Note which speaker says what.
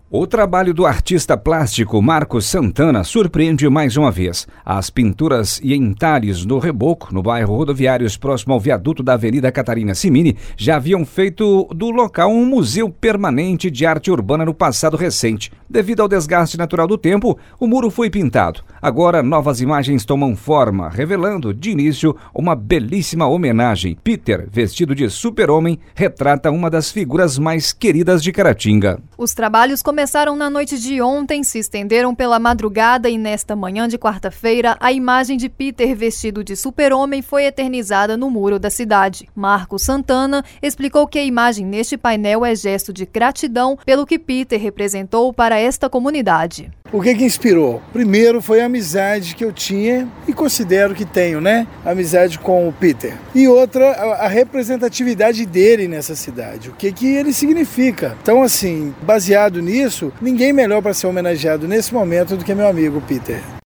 Speaker 1: O trabalho do artista plástico Marco Santana surpreende mais uma vez. As pinturas e entalhes no Reboco, no bairro Rodoviários, próximo ao viaduto da Avenida Catarina Cimini, já haviam feito do local um museu permanente de arte urbana no passado recente. Devido ao desgaste natural do tempo, o muro foi pintado. Agora, novas imagens tomam forma, revelando, de início, uma belíssima homenagem. Peter, vestido de super-homem, retrata uma das figuras mais queridas de Caratinga.
Speaker 2: Os trabalhos começaram na noite de ontem, se estenderam pela madrugada e nesta manhã de quarta-feira, a imagem de Peter vestido de super-homem foi eternizada no muro da cidade. Marco Santana explicou que a imagem neste painel é gesto de gratidão pelo que Peter representou para esta comunidade.
Speaker 3: O que inspirou? Primeiro foi a amizade que eu tinha e considero que tenho, A amizade com o Peter. E outra, a representatividade dele nessa cidade. O que ele significa. Então, assim, baseado nisso, ninguém melhor para ser homenageado nesse momento do que meu amigo Peter.